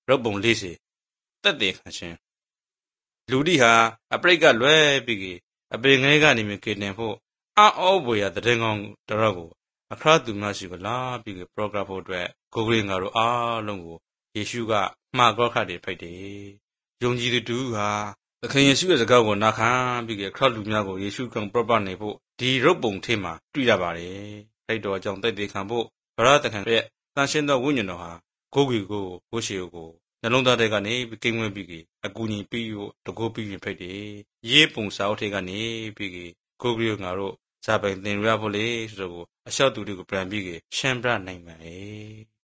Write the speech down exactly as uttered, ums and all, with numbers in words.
ရုပ်ပုံလေးစီတက်တဲ့ခါချင်းလူဒီဟာအပရိတ်ကလွဲပြီးကြီးအပင်ငယ်ကနေမြကေတင်ဖို့အောဘွေရတဲ့ကောင်တရကိုအခရသူမရှိကလာပြီးကြီးပရိုဂရမ်ဖို့အတွက်ကိုဂရင်းငါတို့အားလုံးကိုယေရှုကမှားကောခတ်တွေဖိတ်တယ်ယုံကြည်သူတူဟာသခင်ယေရှုရဲ့စကားကိုနာခံပြီးကြီးအခရလူများကိုယေရှုကံပရပနေဖို့ဒီရုပ်ပုံထဲမှာတွေ့ရပါတယ်အဲ့တော့အကြောင်းတိုက်တဲ့ခံဖို့ဗရဒခံရဲ့တန်ရှင်းသောဝိညာဉ်တော်ဟာကိုကြီးကိုကိုရှိကိုနှလုံးသားထဲကနေကိန်းဝဲပြီးကြီးအကူအညီပြီးဖို့တကိုးပြီးရင်ဖိတ်တယ်ရေးပုံစာအုပ်ထဲကနေပြီးကြီးကိုကြီးငါတို့ဇာပိုင်သင်ရဖို့လေဆိုတော့အလျှော့သူတွေကိုပြန်ပြီးကြီးရှမ်းပြနိုင်ပါ ਏ